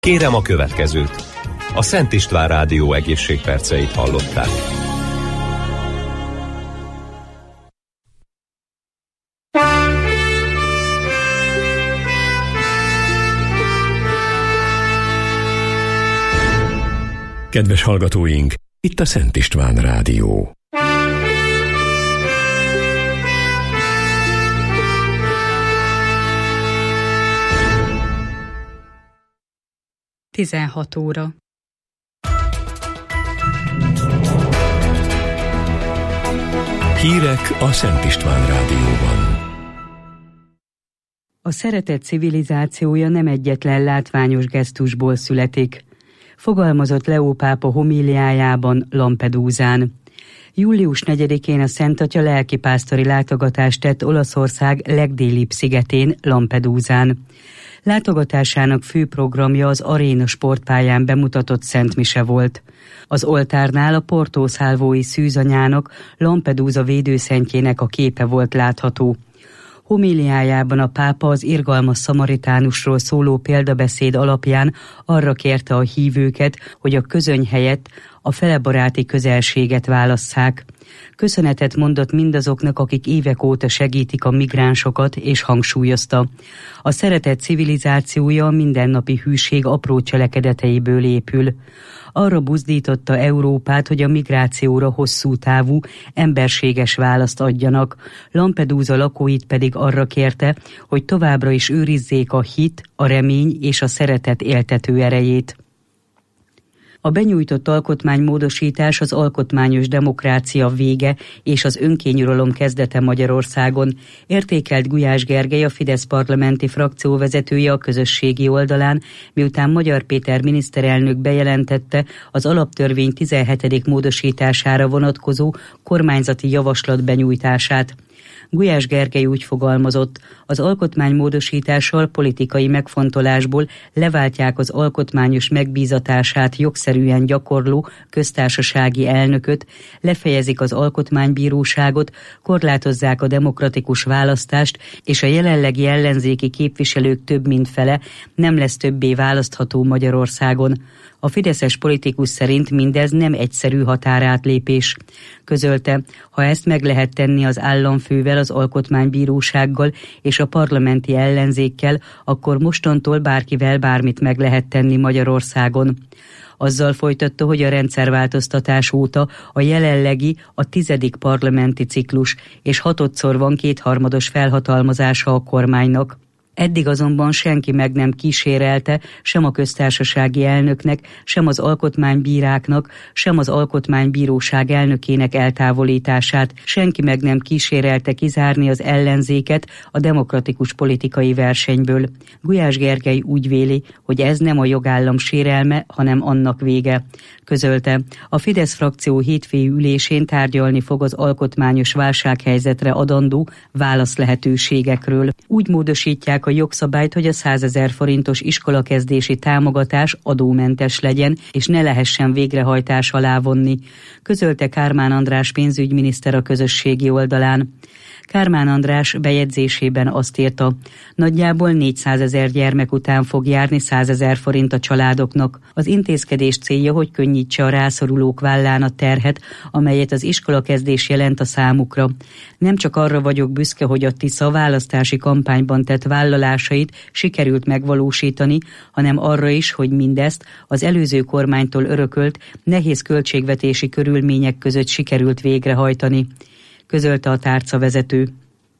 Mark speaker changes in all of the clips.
Speaker 1: Kérem a következőt. A Szent István Rádió egészségperceit hallották.
Speaker 2: Kedves hallgatóink, itt a Szent István Rádió.
Speaker 3: Tizenhat óra.
Speaker 2: Hírek a Szent István Rádióban.
Speaker 3: A szeretet civilizációja nem egyetlen látványos gesztusból születik, fogalmazott Leó pápa homíliájában Lampedúzán. Július 4-én a Szentatya lelkipásztori látogatást tett Olaszország legdélibb szigetén, Lampedúzán. Látogatásának fő programja az aréna sportpályán bemutatott szentmise volt. Az oltárnál a Porto Salvoi szűzanyának, Lampedusa védőszentjének a képe volt látható. Homíliájában a pápa az irgalmas szamaritánusról szóló példabeszéd alapján arra kérte a hívőket, hogy a közöny helyett a felebaráti közelséget válasszák. Köszönetet mondott mindazoknak, akik évek óta segítik a migránsokat, és hangsúlyozta: a szeretet civilizációja a mindennapi hűség apró cselekedeteiből épül. Arra buzdította Európát, hogy a migrációra hosszú távú, emberséges választ adjanak. Lampedusa lakóit pedig arra kérte, hogy továbbra is őrizzék a hit, a remény és a szeretet éltető erejét. A benyújtott alkotmánymódosítás az alkotmányos demokrácia vége és az önkényuralom kezdete Magyarországon, értékelt Gulyás Gergely, a Fidesz parlamenti frakcióvezetője a közösségi oldalán, miután Magyar Péter miniszterelnök bejelentette az alaptörvény 17. módosítására vonatkozó kormányzati javaslat benyújtását. Gulyás Gergely úgy fogalmazott: az alkotmánymódosítással politikai megfontolásból leváltják az alkotmányos megbízatását jogszerűen gyakorló köztársasági elnököt, lefejezik az alkotmánybíróságot, korlátozzák a demokratikus választást, és a jelenlegi ellenzéki képviselők több mint fele nem lesz többé választható Magyarországon. A fideszes politikus szerint mindez nem egyszerű határátlépés. Közölte, ha ezt meg lehet tenni az államfővel, az alkotmánybírósággal és a parlamenti ellenzékkel, akkor mostantól bárkivel bármit meg lehet tenni Magyarországon. Azzal folytatta, hogy a rendszerváltoztatás óta a jelenlegi a 10. parlamenti ciklus, és 6-szor van 2/3 felhatalmazása a kormánynak. Eddig azonban senki meg nem kísérelte sem a köztársasági elnöknek, sem az alkotmánybíráknak, sem az alkotmánybíróság elnökének eltávolítását, senki meg nem kísérelte kizárni az ellenzéket a demokratikus politikai versenyből. Gulyás Gergely úgy véli, hogy ez nem a jogállam sérelme, hanem annak vége. Közölte, a Fidesz frakció hétfői ülésén tárgyalni fog az alkotmányos válsághelyzetre adandó válaszlehetőségekről. Úgy módosítják a jogszabályt, hogy a 100 000 forintos iskolakezdési támogatás adómentes legyen, és ne lehessen végrehajtás alá vonni, közölte Kármán András pénzügyminiszter a közösségi oldalán. Kármán András bejegyzésében azt írta: nagyjából 400 000 gyermek után fog járni 100 000 forint a családoknak. Az intézkedés célja, hogy könnyítse a rászorulók vállán a terhet, amelyet az iskolakezdés jelent a számukra. Nem csak arra vagyok büszke, hogy a Tisza választási kampányban tett vállalásait sikerült megvalósítani, hanem arra is, hogy mindezt az előző kormánytól örökölt, nehéz költségvetési körülmények között sikerült végrehajtani, közölte a tárcavezető.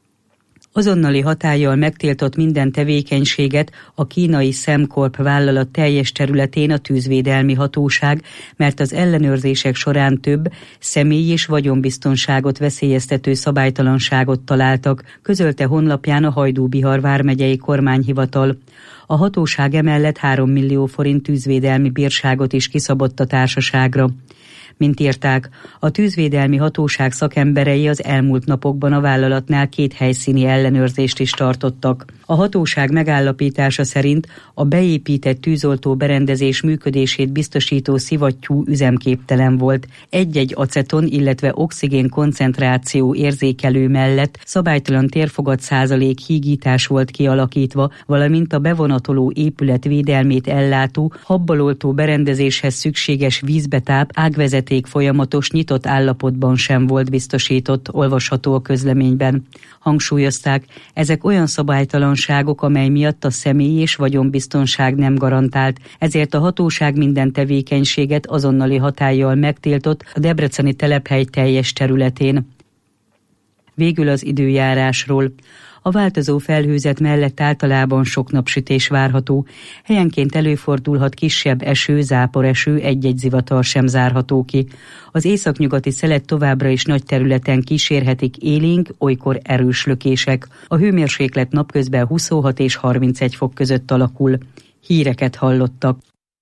Speaker 3: Azonnali hatállyal megtiltott minden tevékenységet a kínai Sembcorp vállalat teljes területén a tűzvédelmi hatóság, mert az ellenőrzések során több személy- és vagyonbiztonságot veszélyeztető szabálytalanságot találtak, közölte honlapján a Hajdú-Bihar vármegyei kormányhivatal. A hatóság emellett 3 millió forint tűzvédelmi bírságot is kiszabott a társaságra. Mint írták, a tűzvédelmi hatóság szakemberei az elmúlt napokban a vállalatnál 2 helyszíni ellenőrzést is tartottak. A hatóság megállapítása szerint a beépített tűzoltó berendezés működését biztosító szivattyú üzemképtelen volt. Egy-egy aceton, illetve oxigén koncentráció érzékelő mellett szabálytalan térfogat százalék hígítás volt kialakítva, valamint a bevonatoló épület védelmét ellátó, habbaloltó berendezéshez szükséges vízbetáp, ágvezeték folyamatos nyitott állapotban sem volt biztosított, olvasható a közleményben. Hangsúlyozták, ezek olyan szabálytalanságok, amely miatt a személyi és vagyonbiztonság nem garantált, ezért a hatóság minden tevékenységet azonnali hatállyal megtiltott a debreceni telephely teljes területén. Végül az időjárásról. A változó felhőzet mellett általában sok napsütés várható. Helyenként előfordulhat kisebb eső, záporeső, egy-egy zivatar sem zárható ki. Az északnyugati szelet továbbra is nagy területen kísérhetik élénk, olykor erős lökések. A hőmérséklet napközben 26 és 31 fok között alakul. Híreket hallottak.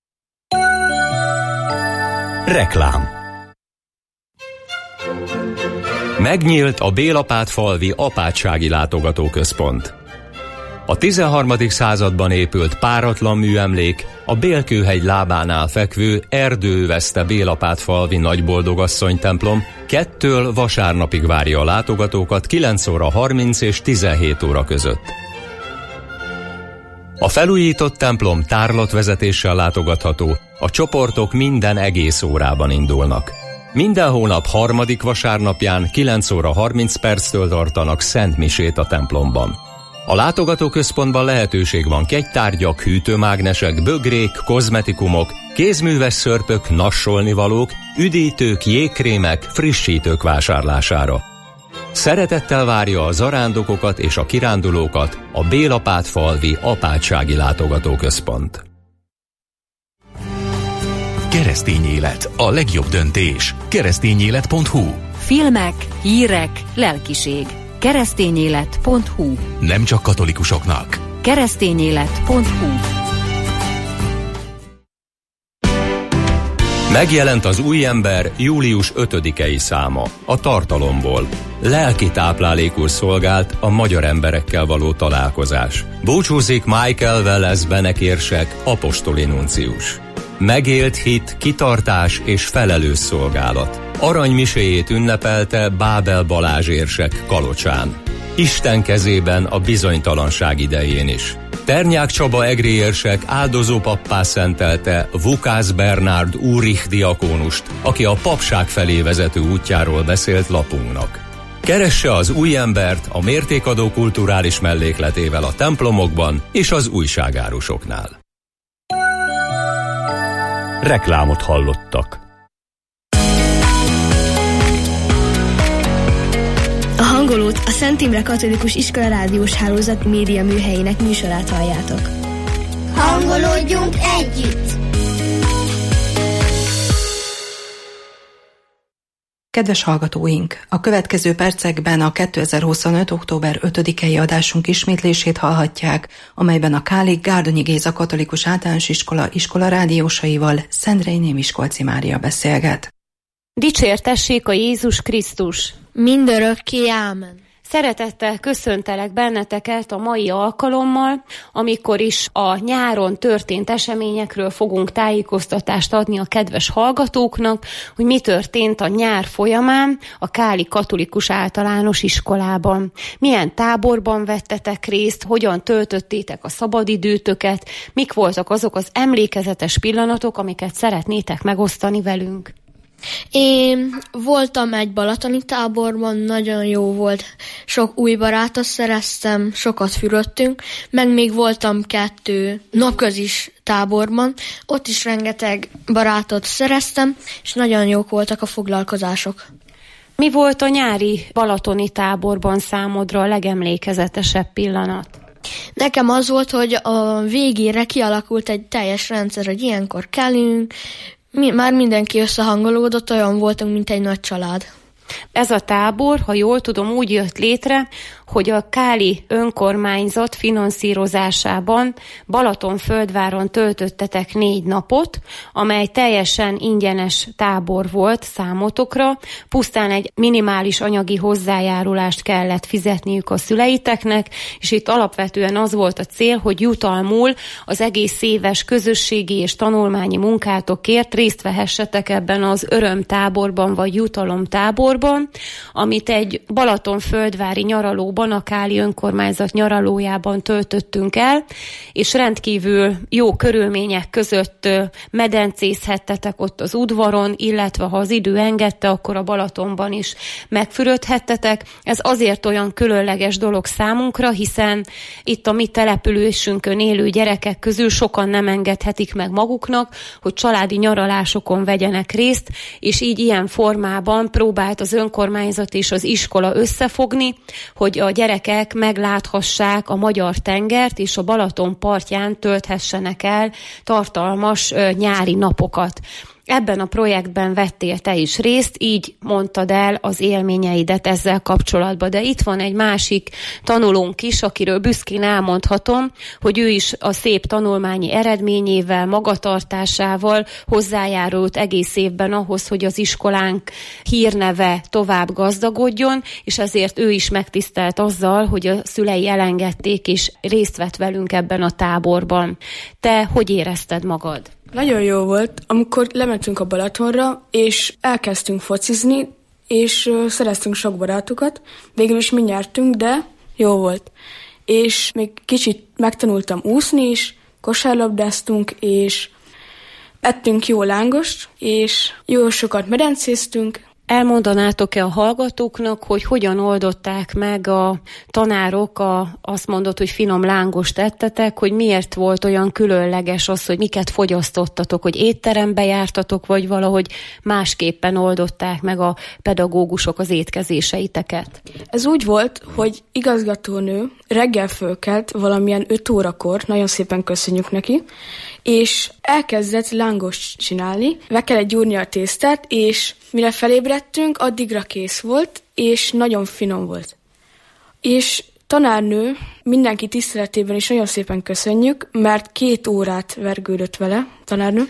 Speaker 1: Reklám. Megnyílt a Bélapátfalvi Apátsági Látogatóközpont. A 13. században épült páratlan műemlék a Bélkőhegy lábánál fekvő erdőveszte Bélapátfalvi Nagyboldogasszony templom 2-től vasárnapig várja a látogatókat 9 óra 30 és 17 óra között. A felújított templom tárlatvezetéssel látogatható, a csoportok minden egész órában indulnak. Minden hónap 3. vasárnapján 9 óra 30 perctől tartanak szentmisét a templomban. A látogatóközpontban lehetőség van kegytárgyak, hűtőmágnesek, bögrék, kozmetikumok, kézműves szörpök, nassolnivalók, üdítők, jégkrémek, frissítők vásárlására. Szeretettel várja a zarándokokat és a kirándulókat a Bélapátfalvi Apátsági Látogatóközpont.
Speaker 4: Keresztény élet, a legjobb döntés. Keresztényélet.hu.
Speaker 5: Filmek, hírek, lelkiség. Keresztényélet.hu.
Speaker 4: Nem csak katolikusoknak.
Speaker 5: Keresztényélet.hu.
Speaker 1: Megjelent az új ember július 5-i száma, a Tartalomból. Lelki táplálékul szolgált a magyar emberekkel való találkozás. Búcsúzik Michael Velez benekérsek, apostoli nuncius. Megélt hit, kitartás és felelős szolgálat. Aranymiséjét ünnepelte Bábel Balázs érsek Kalocsán. Isten kezében a bizonytalanság idején is. Ternyák Csaba egri érsek áldozópappá szentelte Vukász Bernárd Úrich diakónust, aki a papság felé vezető útjáról beszélt lapunknak. Keresse az új embert a mértékadó kulturális mellékletével a templomokban és az újságárusoknál.
Speaker 2: Reklámot hallottak.
Speaker 6: A Hangolót, a Szent Imre Katolikus Iskola rádiós hálózat média műhelyének műsorát halljátok.
Speaker 7: Hangolódjunk együtt!
Speaker 8: Kedves hallgatóink! A következő percekben a 2025. október 5-i adásunk ismétlését hallhatják, amelyben a Kálik Gárdonyi Géza Katolikus Általános Iskola rádiósaival Szendrei Miskolci Mária beszélget.
Speaker 9: Dicsértessék a Jézus Krisztus!
Speaker 6: Mindörökké ámen!
Speaker 9: Szeretettel köszöntelek benneteket a mai alkalommal, amikor is a nyáron történt eseményekről fogunk tájékoztatást adni a kedves hallgatóknak, hogy mi történt a nyár folyamán a Káli Katolikus Általános Iskolában. Milyen táborban vettetek részt, hogyan töltöttétek a szabadidőtöket, mik voltak azok az emlékezetes pillanatok, amiket szeretnétek megosztani velünk.
Speaker 6: Én voltam egy balatoni táborban, nagyon jó volt. Sok új barátot szereztem, sokat fürödtünk, meg még voltam 2 napközis táborban, ott is rengeteg barátot szereztem, és nagyon jók voltak a foglalkozások.
Speaker 9: Mi volt a nyári balatoni táborban számodra a legemlékezetesebb pillanat?
Speaker 6: Nekem az volt, hogy a végére kialakult egy teljes rendszer, hogy ilyenkor kellünk, már mindenki összehangolódott, olyan voltunk, mint egy nagy család.
Speaker 9: Ez a tábor, ha jól tudom, úgy jött létre, hogy a káli önkormányzat finanszírozásában Balatonföldváron töltöttetek 4 napot, amely teljesen ingyenes tábor volt számotokra, pusztán egy minimális anyagi hozzájárulást kellett fizetniük a szüleiteknek, és itt alapvetően az volt a cél, hogy jutalmul az egész éves közösségi és tanulmányi munkátokért részt vehessetek ebben az örömtáborban vagy jutalomtáborban, amit egy balatonföldvári nyaralóban, a káli önkormányzat nyaralójában töltöttünk el, és rendkívül jó körülmények között medencézhettetek ott az udvaron, illetve ha az idő engedte, akkor a Balatonban is megfürödhettetek. Ez azért olyan különleges dolog számunkra, hiszen itt a mi településünkön élő gyerekek közül sokan nem engedhetik meg maguknak, hogy családi nyaralásokon vegyenek részt, és így ilyen formában próbált az önkormányzat és az iskola összefogni, hogy a gyerekek megláthassák a magyar tengert, és a Balaton partján tölthessenek el tartalmas nyári napokat. Ebben a projektben vettél te is részt, így mondtad el az élményeidet ezzel kapcsolatban. De itt van egy másik tanulónk is, akiről büszkén elmondhatom, hogy ő is a szép tanulmányi eredményével, magatartásával hozzájárult egész évben ahhoz, hogy az iskolánk hírneve tovább gazdagodjon, és ezért ő is megtisztelt azzal, hogy a szülei elengedték, és részt vett velünk ebben a táborban. Te hogy érezted magad?
Speaker 10: Nagyon jó volt, amikor lementünk a Balatonra, és elkezdtünk focizni, és szereztünk sok barátokat. Végül is mi nyertünk, de jó volt. És még kicsit megtanultam úszni is, kosárlabdáztunk, és ettünk jó lángost, és jó sokat medencéztünk.
Speaker 9: Elmondanátok-e a hallgatóknak, hogy hogyan oldották meg a tanárok azt mondod, hogy finom lángost ettetek, hogy miért volt olyan különleges az, hogy miket fogyasztottatok, hogy étterembe jártatok, vagy valahogy másképpen oldották meg a pedagógusok az étkezéseiteket?
Speaker 10: Ez úgy volt, hogy igazgatónő reggel fölkelt valamilyen 5 órakor, nagyon szépen köszönjük neki, és elkezdett lángost csinálni, be kellett gyúrni a tésztát, és mire felébredtünk, addigra kész volt, és nagyon finom volt. És tanárnő, mindenki tiszteletében is nagyon szépen köszönjük, mert 2 órát vergődött vele, tanárnő,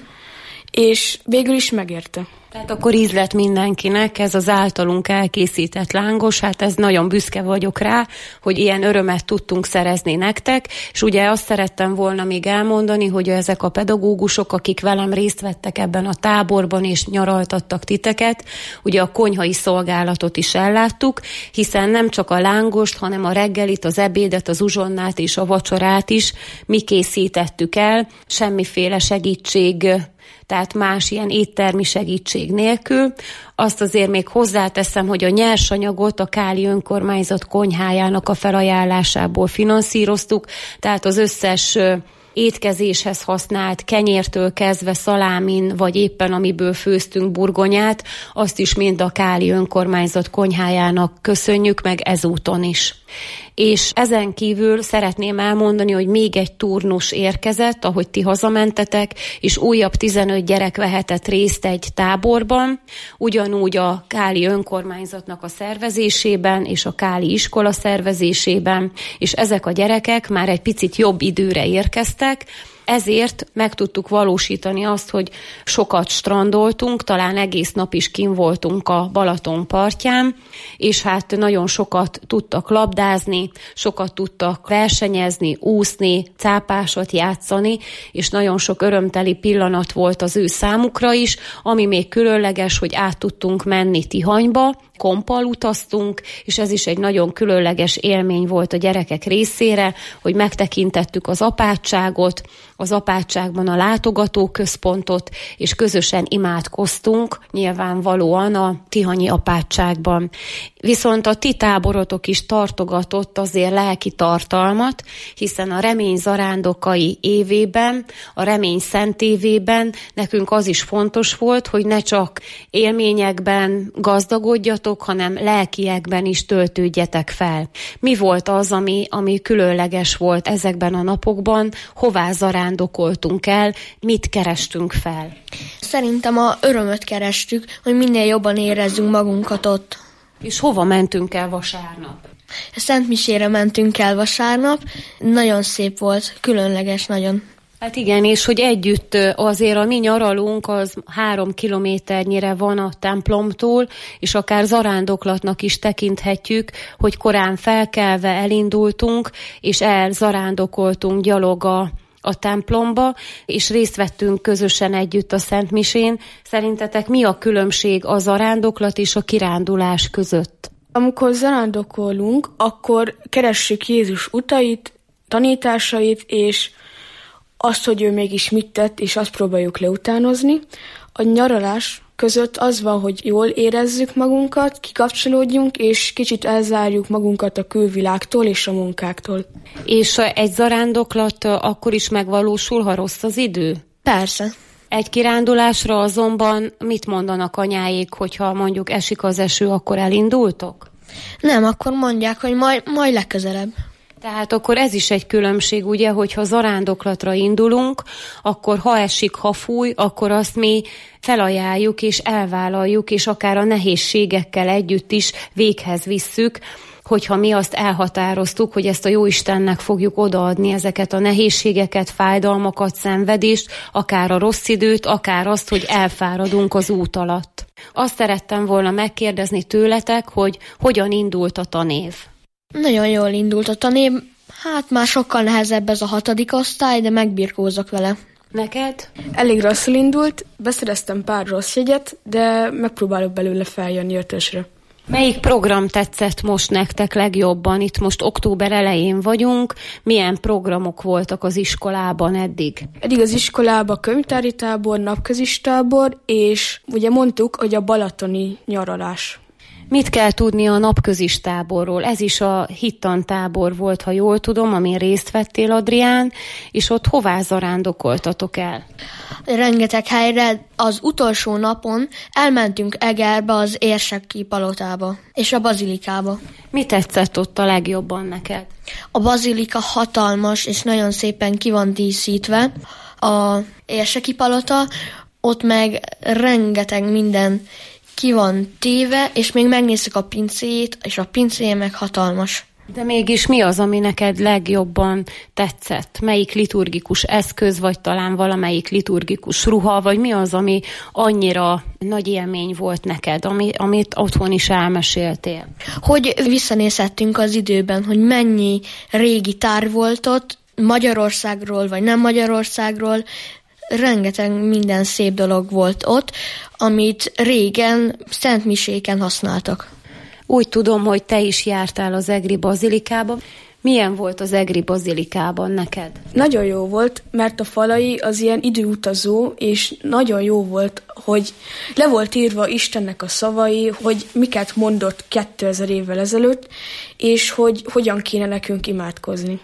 Speaker 10: és végül is megérte.
Speaker 9: Tehát akkor íz lett mindenkinek ez az általunk elkészített lángos, hát ez nagyon büszke vagyok rá, hogy ilyen örömet tudtunk szerezni nektek, és ugye azt szerettem volna még elmondani, hogy ezek a pedagógusok, akik velem részt vettek ebben a táborban és nyaraltattak titeket, ugye a konyhai szolgálatot is elláttuk, hiszen nem csak a lángost, hanem a reggelit, az ebédet, az uzsonnát és a vacsorát is mi készítettük el, semmiféle segítség, tehát más ilyen éttermi segítség nélkül. Azt azért még hozzáteszem, hogy a nyersanyagot a káli önkormányzat konyhájának a felajánlásából finanszíroztuk, tehát az összes étkezéshez használt kenyértől kezdve szalámin, vagy éppen amiből főztünk burgonyát, azt is mind a káli önkormányzat konyhájának köszönjük meg ezúton is. És ezen kívül szeretném elmondani, hogy még egy turnus érkezett, ahogy ti hazamentetek, és újabb 15 gyerek vehetett részt egy táborban, ugyanúgy a káli önkormányzatnak a szervezésében, és a káli iskola szervezésében, és ezek a gyerekek már egy picit jobb időre érkeztek, ezért meg tudtuk valósítani azt, hogy sokat strandoltunk, talán egész nap is kinn voltunk a Balaton partján, és hát nagyon sokat tudtak labdázni, sokat tudtak versenyezni, úszni, cápásot játszani, és nagyon sok örömteli pillanat volt az ő számukra is, ami még különleges, hogy át tudtunk menni Tihanyba, kompal utaztunk, és ez is egy nagyon különleges élmény volt a gyerekek részére, hogy megtekintettük az apátságot, az apátságban a látogatóközpontot, és közösen imádkoztunk, nyilvánvalóan a tihanyi apátságban. Viszont a ti táborotok is tartogatott azért lelki tartalmat, hiszen a remény zarándokai évében, a remény szent évében nekünk az is fontos volt, hogy ne csak élményekben gazdagodjatok, hanem lelkiekben is töltődjetek fel. Mi volt az, ami különleges volt ezekben a napokban, hová zarándokoltunk el, mit kerestünk fel?
Speaker 6: Szerintem a örömöt kerestük, hogy minél jobban érezzünk magunkat ott.
Speaker 9: És hova mentünk el vasárnap?
Speaker 6: Szentmisére mentünk el vasárnap, nagyon szép volt, különleges nagyon.
Speaker 9: Hát igen, és hogy együtt azért a mi nyaralunk az 3 kilométernyire van a templomtól, és akár zarándoklatnak is tekinthetjük, hogy korán felkelve elindultunk, és elzarándokoltunk gyalog a templomba, és részt vettünk közösen együtt a Szentmisén. Szerintetek mi a különbség a zarándoklat és a kirándulás között?
Speaker 10: Amikor zarándokolunk, akkor keressük Jézus utait, tanításait, és azt, hogy ő mégis mit tett, és azt próbáljuk leutánozni. A nyaralás között az van, hogy jól érezzük magunkat, kikapcsolódjunk, és kicsit elzárjuk magunkat a külvilágtól és a munkáktól.
Speaker 9: És egy zarándoklat akkor is megvalósul, ha rossz az idő?
Speaker 6: Persze.
Speaker 9: Egy kirándulásra azonban mit mondanak anyáik, hogyha mondjuk esik az eső, akkor elindultok?
Speaker 6: Nem, akkor mondják, hogy majd legközelebb.
Speaker 9: Tehát akkor ez is egy különbség, ugye, hogyha zarándoklatra indulunk, akkor ha esik, ha fúj, akkor azt mi felajánljuk és elvállaljuk, és akár a nehézségekkel együtt is véghez visszük, hogyha mi azt elhatároztuk, hogy ezt a Jóistennek fogjuk odaadni, ezeket a nehézségeket, fájdalmakat, szenvedést, akár a rossz időt, akár azt, hogy elfáradunk az út alatt. Azt szerettem volna megkérdezni tőletek, hogy hogyan indult a tanév.
Speaker 6: Nagyon jól indult a tanév, hát már sokkal nehezebb ez a 6. osztály, de megbirkózok vele.
Speaker 9: Neked?
Speaker 10: Elég rosszul indult, beszereztem pár rossz jegyet, de megpróbálok belőle feljönni 5-ösre.
Speaker 9: Melyik program tetszett most nektek legjobban? Itt most október elején vagyunk. Milyen programok voltak az iskolában eddig?
Speaker 10: Eddig az iskolában könyvtári tábor, napközis tábor, és ugye mondtuk, hogy a balatoni nyaralás.
Speaker 9: Mit kell tudni a napközis táborról? Ez is a hittantábor volt, ha jól tudom, amin részt vettél, Adrián, és ott hová zarándokoltatok el?
Speaker 6: Rengeteg helyre. Az utolsó napon elmentünk Egerbe, az érseki palotába és a bazilikába.
Speaker 9: Mi tetszett ott a legjobban neked?
Speaker 6: A bazilika hatalmas, és nagyon szépen ki van díszítve. A érseki palota, ott meg rengeteg minden ki van téve, és még megnézzük a pincéjét, és a pincéje meg hatalmas.
Speaker 9: De mégis mi az, ami neked legjobban tetszett? Melyik liturgikus eszköz, vagy talán valamelyik liturgikus ruha, vagy mi az, ami annyira nagy élmény volt neked, amit otthon is elmeséltél?
Speaker 6: Hogy visszanézhettünk az időben, hogy mennyi régi tár volt ott, Magyarországról, vagy nem Magyarországról, rengeteg minden szép dolog volt ott, amit régen szentmiséken használtak.
Speaker 9: Úgy tudom, hogy te is jártál az egri bazilikában. Milyen volt az egri bazilikában neked?
Speaker 10: Nagyon jó volt, mert a falai az ilyen időutazó, és nagyon jó volt, hogy le volt írva Istennek a szavai, hogy miket mondott 2000 évvel ezelőtt, és hogy hogyan kéne nekünk imádkozni.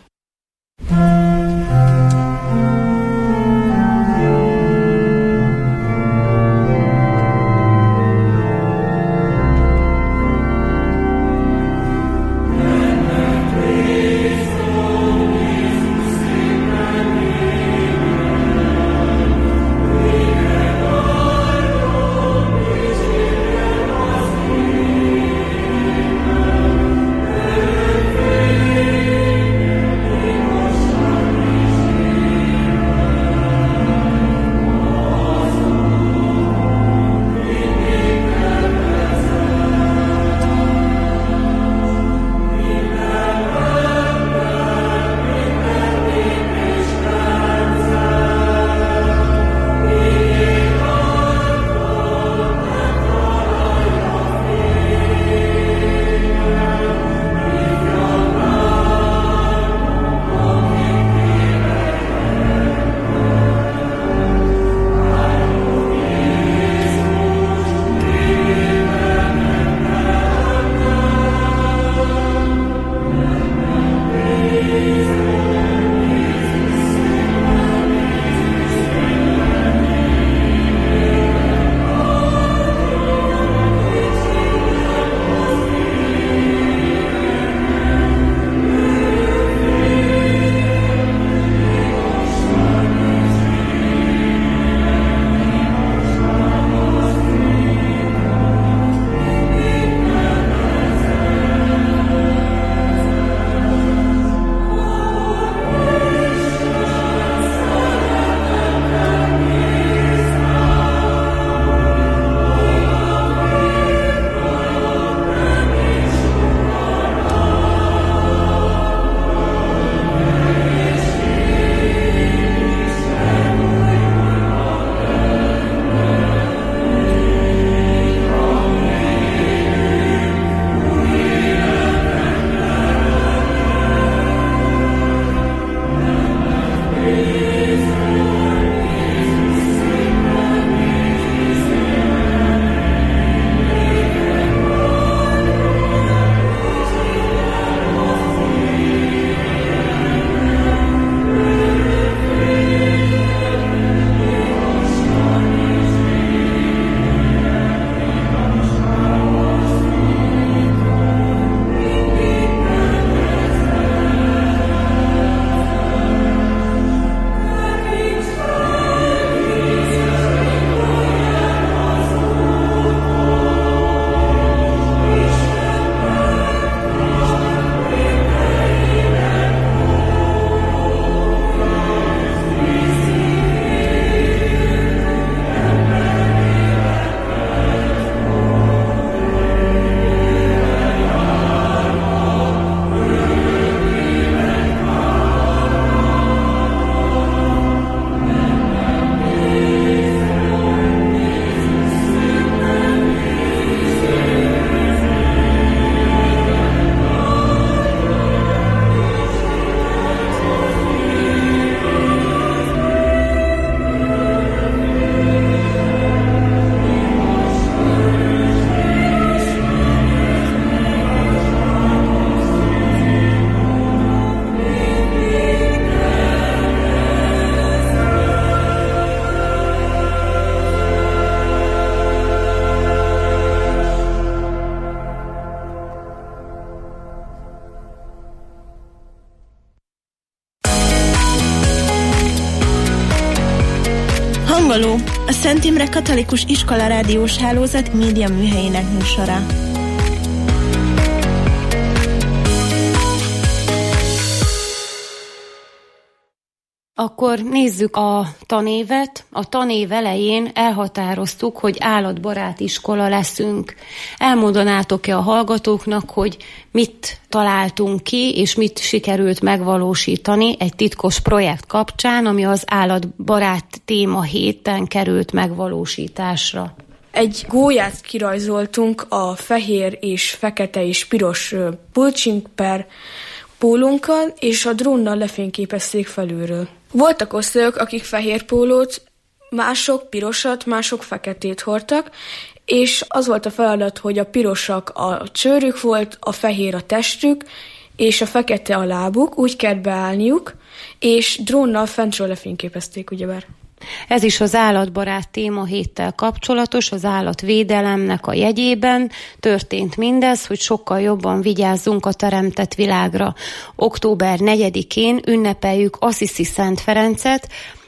Speaker 11: a Szent Imre Katolikus Iskola rádiós hálózat média műhelyének műsora.
Speaker 9: Akkor nézzük a tanévet. A tanév elején elhatároztuk, hogy állatbarát iskola leszünk. Elmondanátok-e a hallgatóknak, hogy mit találtunk ki, és mit sikerült megvalósítani egy titkos projekt kapcsán, ami az állatbarát téma héten került megvalósításra?
Speaker 10: Egy gólyát kirajzoltunk a fehér és fekete és piros pulcsink per pólónkkal, és a drónnal lefényképezték felülről. Voltak osztályok, akik fehér pólót, mások pirosat, mások feketét hordtak, és az volt a feladat, hogy a pirosak a csőrük volt, a fehér a testük, és a fekete a lábuk, úgy kellett beállniuk, és drónnal fentről lefényképezték, ugyebár.
Speaker 9: Ez is az állatbarát témahéttel kapcsolatos, az állatvédelemnek a jegyében történt mindez, hogy sokkal jobban vigyázzunk a teremtett világra. Október 4-én ünnepeljük Assisi Szent Ferencet,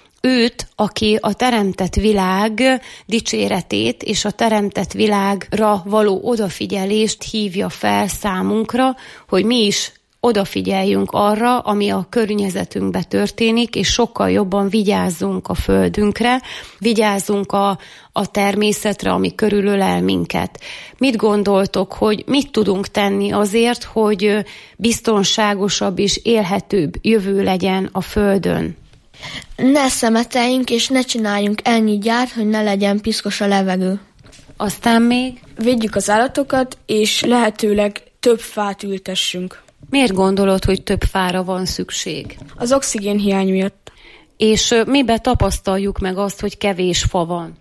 Speaker 9: őt, aki a teremtett világ dicséretét és a teremtett világra való odafigyelést hívja fel számunkra, hogy mi is odafigyeljünk arra, ami a környezetünkben történik, és sokkal jobban vigyázzunk a földünkre, vigyázzunk a természetre, ami körülölel minket. Mit gondoltok, hogy mit tudunk tenni azért, hogy biztonságosabb és élhetőbb jövő legyen a földön?
Speaker 6: Ne szemeteljünk és ne csináljunk ennyi gyárt, hogy ne legyen piszkos a levegő.
Speaker 9: Aztán még?
Speaker 10: Védjük az állatokat, és lehetőleg több fát ültessünk.
Speaker 9: Miért gondolod, hogy több fára van szükség?
Speaker 10: Az oxigénhiány miatt.
Speaker 9: És miben tapasztaljuk meg azt, hogy kevés fa van?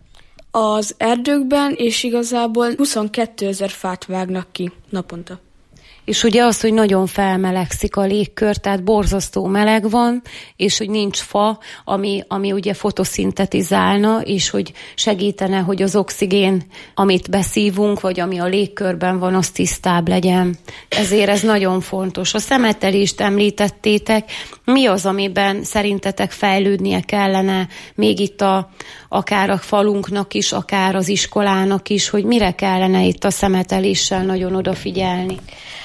Speaker 10: Az erdőkben, és igazából 22 000 fát vágnak ki naponta.
Speaker 9: És ugye az, hogy nagyon felmelegszik a légkör, tehát borzasztó meleg van, és hogy nincs fa, ami ugye fotoszintetizálna, és hogy segítene, hogy az oxigén, amit beszívunk, vagy ami a légkörben van, az tisztább legyen. Ezért ez nagyon fontos. A szemetelést említettétek. Mi az, amiben szerintetek fejlődnie kellene még itt akár a falunknak is, akár az iskolának is, hogy mire kellene itt a szemeteléssel nagyon odafigyelni?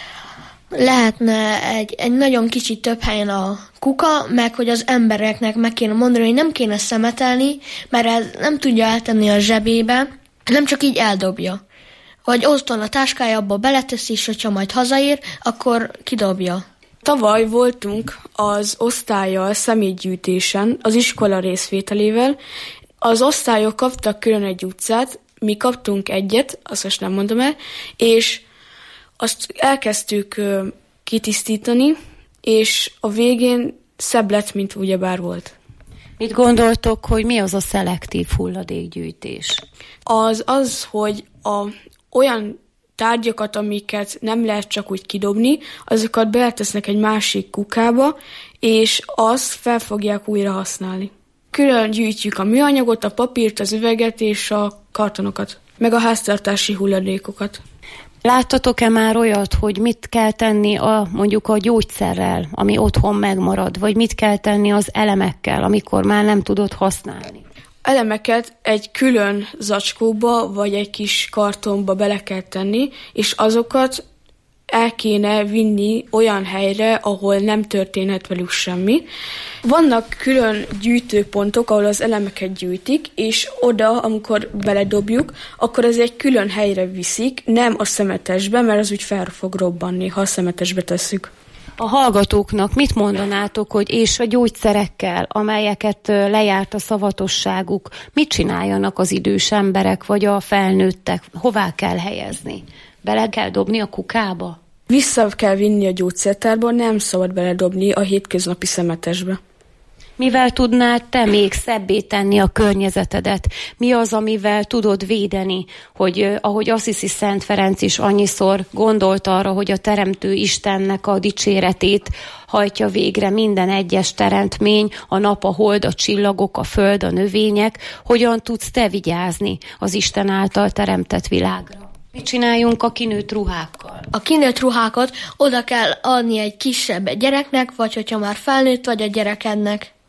Speaker 6: Lehetne egy nagyon kicsit több helyen a kuka, meg hogy az embereknek meg kéne mondani, hogy nem kéne szemetelni, mert ez nem tudja eltenni a zsebébe, nem csak így eldobja. Vagy otthon a táskájába beleteszi, és hogyha majd hazaér, akkor kidobja.
Speaker 10: Tavaly voltunk az osztállyal szemétgyűjtésen, az iskola részvételével. Az osztályok kaptak külön egy utcát, mi kaptunk egyet, azt most nem mondom el, és azt elkezdtük kitisztítani, és a végén szebb lett, mint ugyebár volt.
Speaker 9: Mit gondoltok, hogy mi az a szelektív hulladékgyűjtés?
Speaker 10: Az, hogy olyan tárgyakat, amiket nem lehet csak úgy kidobni, azokat beletesznek egy másik kukába, és azt fel fogják újra használni. Külön gyűjtjük a műanyagot, a papírt, az üveget és a kartonokat, meg a háztartási hulladékokat.
Speaker 9: Láttatok-e már olyat, hogy mit kell tenni mondjuk a gyógyszerrel, ami otthon megmarad, vagy mit kell tenni az elemekkel, amikor már nem tudod használni?
Speaker 10: Elemeket egy külön zacskóba, vagy egy kis kartonba bele kell tenni, és azokat el kéne vinni olyan helyre, ahol nem történhet velük semmi. Vannak külön gyűjtőpontok, ahol az elemeket gyűjtik, és oda, amikor beledobjuk, akkor ez egy külön helyre viszik, nem a szemetesbe, mert az úgy fel fog robbanni, ha a szemetesbe tesszük.
Speaker 9: A hallgatóknak mit mondanátok, hogy és a gyógyszerekkel, amelyeket lejárt a szavatosságuk, mit csináljanak az idős emberek, vagy a felnőttek? Hová kell helyezni? Bele kell dobni a kukába?
Speaker 10: Vissza kell vinni a gyógyszertárba, nem szabad beledobni a hétköznapi szemetesbe.
Speaker 9: Mivel tudnád te még szebbé tenni a környezetedet? Mi az, amivel tudod védeni, hogy ahogy Assisi Szent Ferenc is annyiszor gondolt arra, hogy a Teremtő Istennek a dicséretét hajtja végre minden egyes teremtmény, a nap, a hold, a csillagok, a föld, a növények, hogyan tudsz te vigyázni az Isten által teremtett világra? Mit csináljunk a kinőtt ruhákkal?
Speaker 6: A kinőtt ruhákat oda kell adni egy kisebb gyereknek, vagy hogyha már felnőtt vagy a gyerekednek.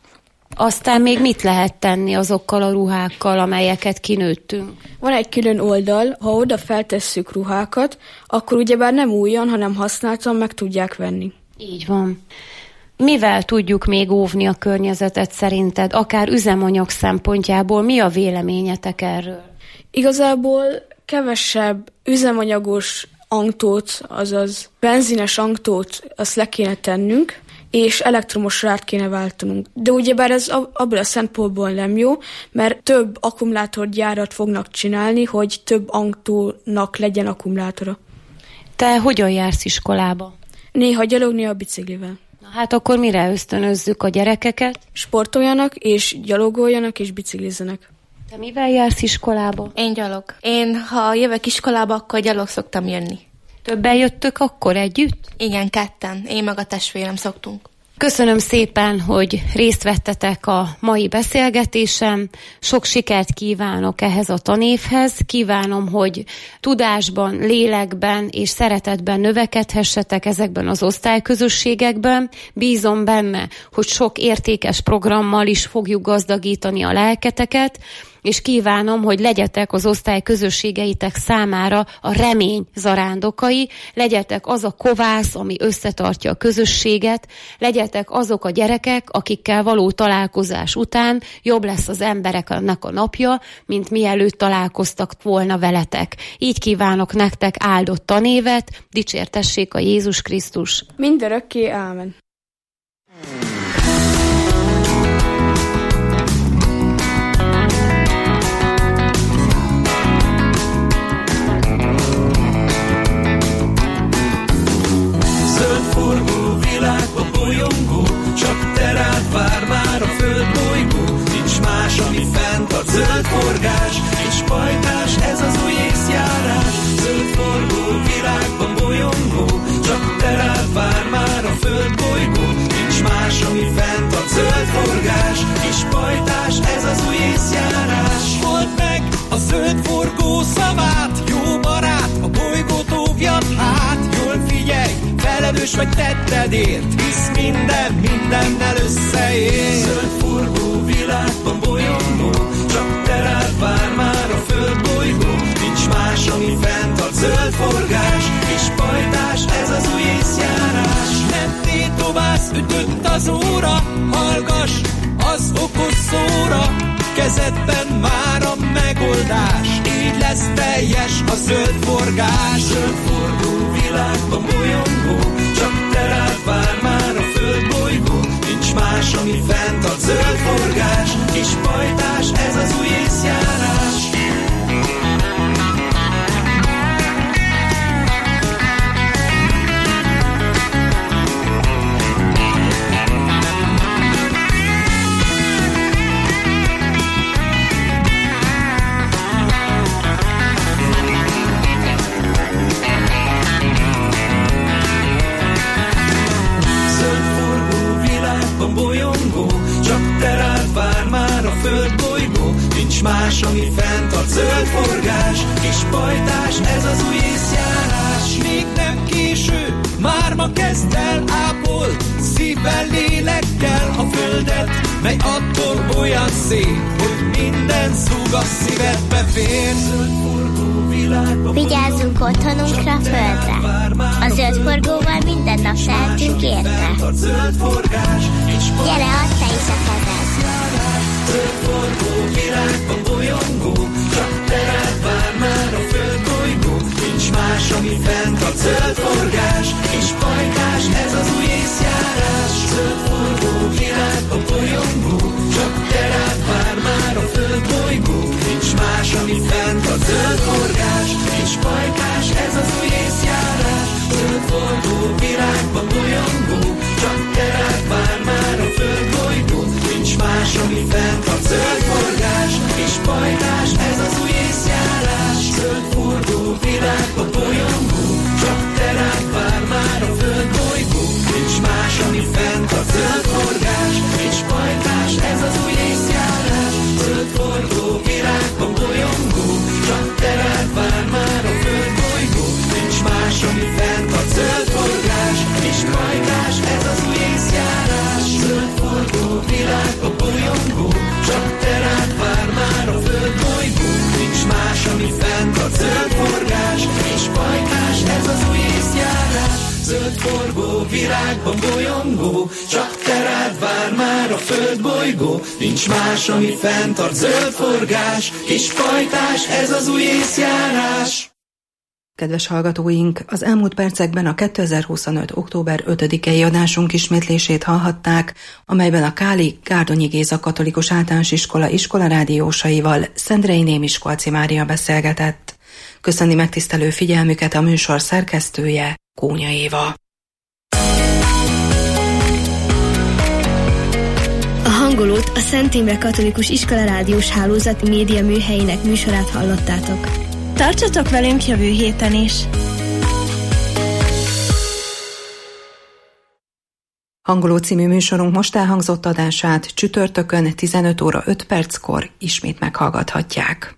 Speaker 9: Aztán még mit lehet tenni azokkal a ruhákkal, amelyeket kinőttünk?
Speaker 10: Van egy külön oldal, ha oda feltesszük ruhákat, akkor ugyebár nem újon, hanem használtan meg tudják venni.
Speaker 9: Így van. Mivel tudjuk még óvni a környezetet szerinted, akár üzemanyag szempontjából? Mi a véleményetek erről?
Speaker 10: Igazából kevesebb üzemanyagos autót, azaz benzines autót, azt le kéne tennünk, és elektromosra át kéne váltanunk. De ugyebár ez abból a szempontból nem jó, mert több akkumulátorgyárat fognak csinálni, hogy több autónak legyen akkumulátora.
Speaker 9: Te hogyan jársz iskolába?
Speaker 10: Néha gyalog, néha biciklivel.
Speaker 9: Na hát akkor mire ösztönözzük a gyerekeket?
Speaker 10: Sportoljanak, és gyalogoljanak, és biciklizzenek.
Speaker 9: Te mivel jársz iskolába?
Speaker 12: Én gyalog. Ha jövök iskolába, akkor gyalog szoktam jönni.
Speaker 9: Többen jöttök akkor együtt?
Speaker 12: Igen, 2. Én meg a testvérem szoktunk.
Speaker 9: Köszönöm szépen, hogy részt vettetek a mai beszélgetésem. Sok sikert kívánok ehhez a tanévhez. Kívánom, hogy tudásban, lélekben és szeretetben növekedhessetek ezekben az osztályközösségekben. Bízom benne, hogy sok értékes programmal is fogjuk gazdagítani a lelketeket, és kívánom, hogy legyetek az osztályközösségeitek számára a remény zarándokai, legyetek az a kovász, ami összetartja a közösséget, legyetek azok a gyerekek, akikkel való találkozás után jobb lesz az embereknek a napja, mint mielőtt találkoztak volna veletek. Így kívánok nektek áldott tanévet, dicsértessék a Jézus Krisztus.
Speaker 10: Mindörökké, ámen.
Speaker 13: Csak te rád vár már a földbolygó, nincs más, ami fenntart. Zöld forgás és pajtás, ez az új észjárás. Zöld forgó világban bolyongó, csak te rád vár már a földbolygó, nincs más, ami fenntart. Zöld forgás és pajtás, ez az új észjárás. Old meg a zöld forgó szavát, jó barát, a bolygót óvjad hát. Jól figyelj, felelős vagy tettedért, hisz mindennel összeér. Zöld forgó világban bolyongó, csak te rád vár már a földbolygó, nincs más, ami fenntart. Zöld forgás és pajtás, ez az új észjárás. Nem tétovász, ütött az óra, hallgass az okos szóra, kezedben már a megoldás, így lesz teljes a zöld forgás. Zöld forgó világban bolyongó, csak te rád vár már a földbolygó, nincs más, ami fenntart. Zöld forgás és pajtás, ez az új észjárás. Földbolygó, nincs más, ami fenntart. Zöld forgás és pajtás, ez az új észjárás. Még nem késő, már ma kezd el, ápol szívvel, lélekkel a földet, mely attól olyan szép, hogy minden szúg a szívedbe fér. Zöld forgó világba.
Speaker 7: Vigyázzunk otthonunkra, földre. A zöld forgóval minden nap tehetünk érte. Gyere, add te is a kezed.
Speaker 13: Zöld forgó világban bolyongó, csak te rád vár már a földbolygó, nincs más, ami fenntart. Zöld forgás és pajtás, ez az új észjárás. Zöld forgó világban bolyongó, csak te rád vár már a földbolygó, nincs más, ami fenntart. Zöld forgás és pajtás, ez az új észjárás. Zöld forgó világban bolyongó, csak te rád vár már a földbolygó, nincs más, ami fenntart. Zöld forgás és pajtás, világban bolyongó, csak te rád vár már a földbolygó. Nincs más, ami fenntart, zöld forgás, kis pajtás, ez az új észjárás.
Speaker 8: Kedves hallgatóink, az elmúlt percekben a 2025. október 5-i adásunk ismétlését hallhatták, amelyben a Káli Gárdonyi Géza Katolikus Általános Iskola iskolarádiósaival Szendrei Némiskolci Mária beszélgetett. Köszöni megtisztelő figyelmüket a műsor szerkesztője, Kónya Éva.
Speaker 11: A hangolót a Szent Imre Katolikus Iskola rádiós hálózat média műhelyének műsorát hallottátok. Tartsatok velünk jövő héten is!
Speaker 8: Hangoló című műsorunk most elhangzott adását csütörtökön 15 óra 5 perckor ismét meghallgathatják.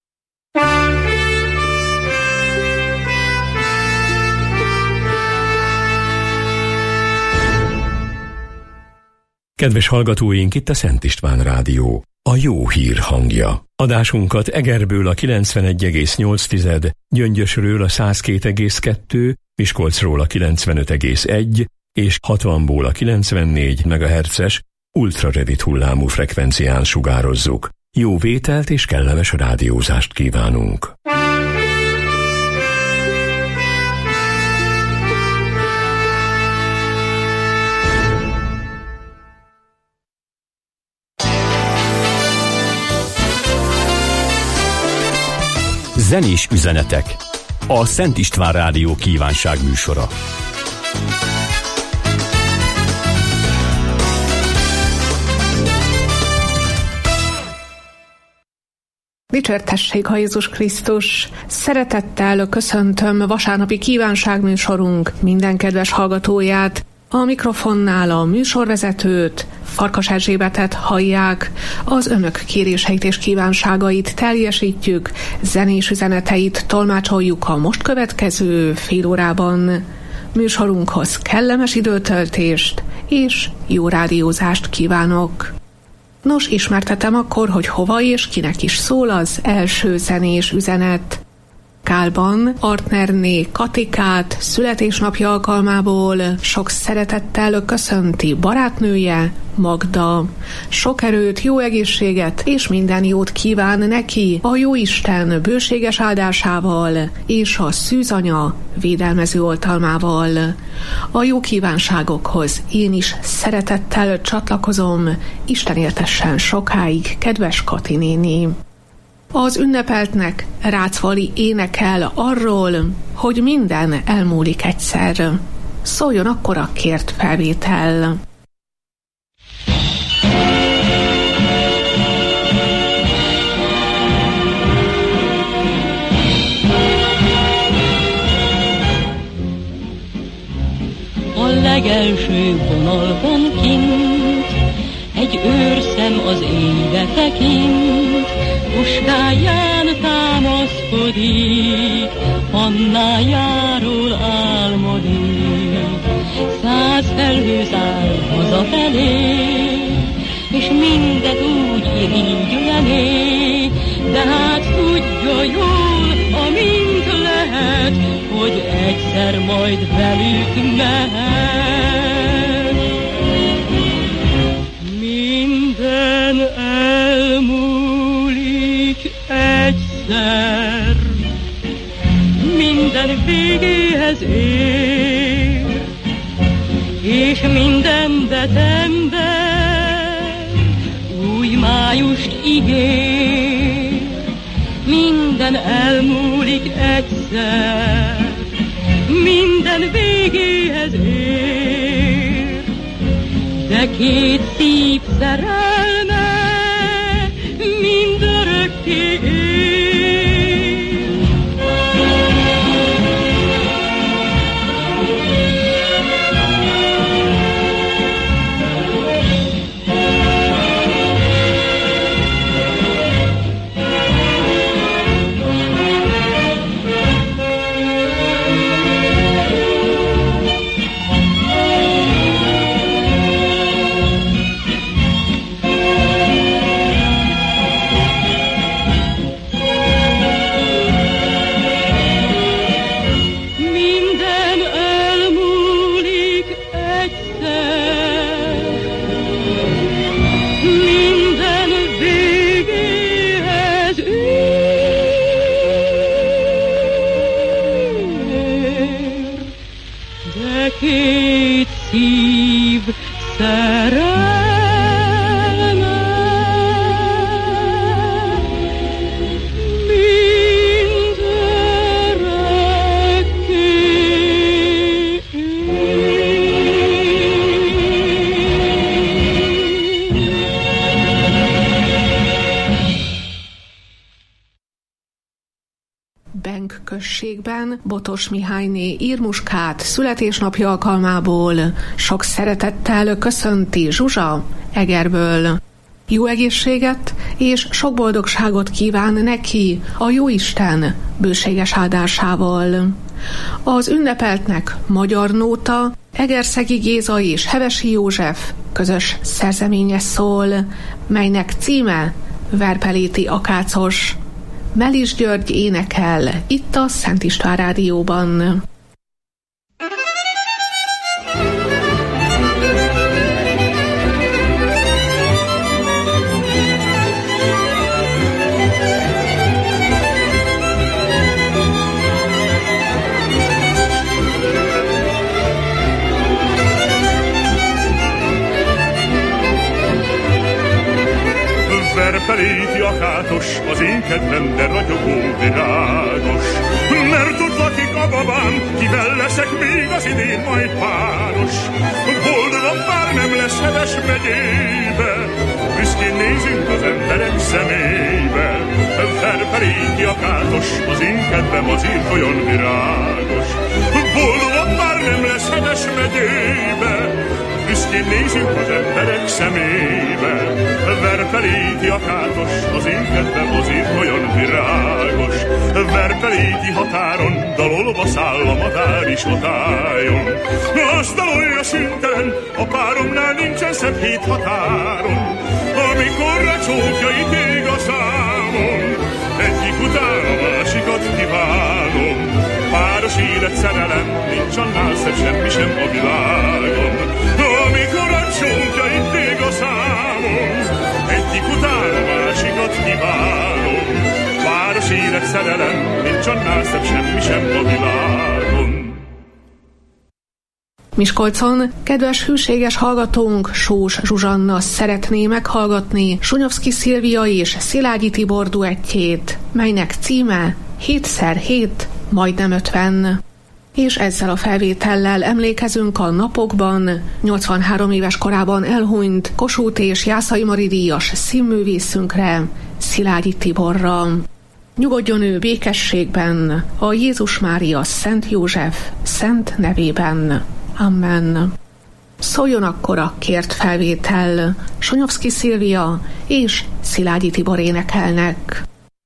Speaker 2: Kedves hallgatóink, itt a Szent István Rádió, a jó hír hangja. Adásunkat Egerből a 91,8, Gyöngyösről a 102,2, Miskolcról a 95,1 és 60-ból a 94 MHz-es ultrarövid hullámú frekvencián sugározzuk. Jó vételt és kellemes rádiózást kívánunk!
Speaker 14: Zenés üzenetek. A Szent István Rádió kívánság műsora.
Speaker 15: Dicsértessék a Jézus Krisztus! Szeretettel köszöntöm vasárnapi kívánságműsorunk minden kedves hallgatóját. A mikrofonnál a műsorvezetőt, Farkas Erzsébetet hallják, az önök kéréseit és kívánságait teljesítjük, zenés üzeneteit tolmácsoljuk a most következő fél órában. Műsorunkhoz kellemes időtöltést és jó rádiózást kívánok. Nos, ismertetem akkor, hogy hova és kinek is szól az első zenés üzenet. Kálban Artnerné Katikát születésnapja alkalmából sok szeretettel köszönti barátnője, Magda. Sok erőt, jó egészséget és minden jót kíván neki a Jóisten bőséges áldásával és a szűzanya védelmező oltalmával. A jó kívánságokhoz én is szeretettel csatlakozom, Isten éltessen sokáig, kedves Kati néni. Az ünnepeltnek Rácvali énekel arról, hogy minden elmúlik egyszer. Szóljon akkor a kért felvétel.
Speaker 16: A legelső vonalban kint egy őrszem az éjbe tekint, puskáján támaszkodik, Annájáról álmodik. 100 felhő száll hazafelé, és mindet úgy irigyelné, de hát tudja jól, amint lehet, hogy egyszer majd velük mehet. Minden elmúlik egyszer, minden végéhez ér, és minden december új májust ígér. Minden elmúlik egyszer, minden végéhez ér, de két szív szerelme mindörökké ér.
Speaker 15: Benk községben Botos Mihályné Irmuskát születésnapja alkalmából sok szeretettel köszönti Zsuzsa Egerből. Jó egészséget és sok boldogságot kíván neki a Jóisten bőséges áldásával. Az ünnepeltnek magyar nóta Egerszegi Géza és Hevesi József közös szerzeménye szól, melynek címe Verpeléti akácos. Melis György énekel itt a Szent István Rádióban.
Speaker 17: Verpeléti akátos, az én kedvem, de ragyogó virágos. Mert ott lakik a babám, kivel leszek még az idén majd páros. Boldogabb bár nem lesz Heves megyébe, büszkén nézünk az emberek szemébe. Verpeléti akátos, az én kedvem, azért olyan virágos. Boldogabb bár nem lesz Heves megyébe, büszkén nézünk az emberek szemébe. Verpeléti akátos, az én kedvem, azért olyan virágos. Verpeléti határon dalolva száll a madár is ott álljon. Azt dalolja szüntelen, a páromnál nincsen szebb hét határon. Amikor a csókjait ég a számon, egyik után a másikat kívánom. Páros élet szerelem, nincs annál szebb semmi sem a világon. Amikor a csókjait ég a számon, egyik után a másikat kívánom. Páros élet szerelem, nincs annál szebb semmi sem a világon.
Speaker 15: Miskolcon kedves hűséges hallgatónk Sós Zsuzsanna szeretné meghallgatni Sunyovszky Szilvia és Szilágyi Tibor duettjét, melynek címe 7x7, majdnem 50. És ezzel a felvétellel emlékezünk a napokban 83 éves korában elhunyt Kossuth és Jászai Mari díjas színművészünkre, Szilágyi Tiborra. Nyugodjon ő békességben, a Jézus Mária Szent József szent nevében. Amen. Szóljon akkor a kért felvétel, Sunyovszky Szilvia és Szilágyi Tibor énekelnek.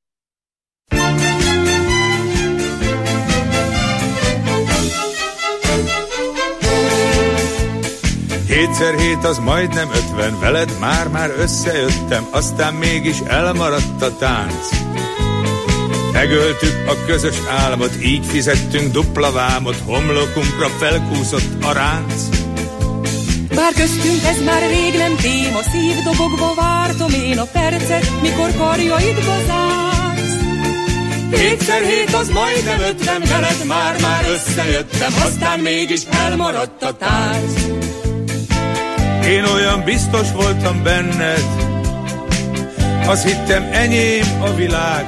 Speaker 18: 7x7 az majdnem 50, veled már összejöttem, aztán mégis elmaradt a tánc. Megöltük a közös álmot, így fizettünk dupla vámot, homlokunkra felkúszott a ránc.
Speaker 19: Bár köztünk ez már rég nem téma, szívdobogva vártom én a percet, mikor karjaidba zársz. 7x7 az majdnem 50, veled már összejöttem, aztán mégis elmaradt a tánc.
Speaker 18: Én olyan biztos voltam benned, azt hittem enyém a világ.